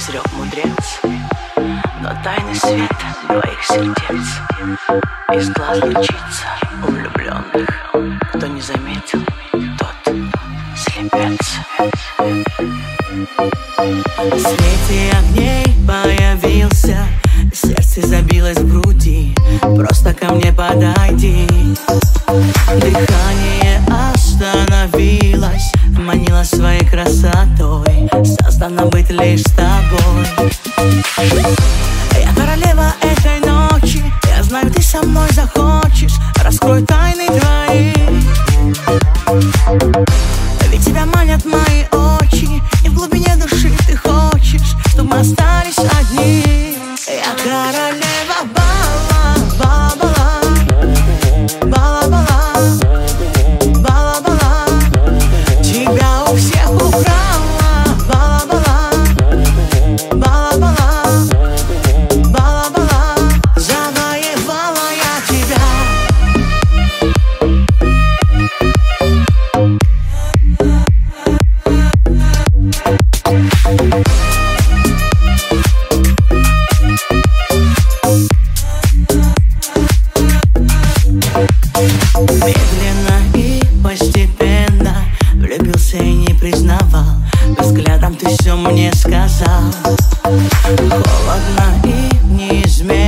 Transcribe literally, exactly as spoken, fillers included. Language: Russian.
изрек мудрец. Но тайный свет двоих сердец из глаз лучится у влюбленных. Кто не заметил, тот слепец. В свете огней появился, сердце забилось в груди. Просто ко мне подойди. Дыхание остановилось, манила своей красотой. Создана быть лишь с тобой. Я королева этой ночи, я знаю, ты со мной захочешь. Раскрой тайны твои, ведь тебя манят мои очи, и в глубине души ты хочешь, чтобы мы остались одни. Я королева бала, бала, бала, бала, бала, бала. Тебя у всех украла, бала, бала, бала, бала, бала, бала. Завоевала я тебя. Медленно и постепенно влюбился и не признавал. Взглядом ты все мне сказал. Холодно и неизменно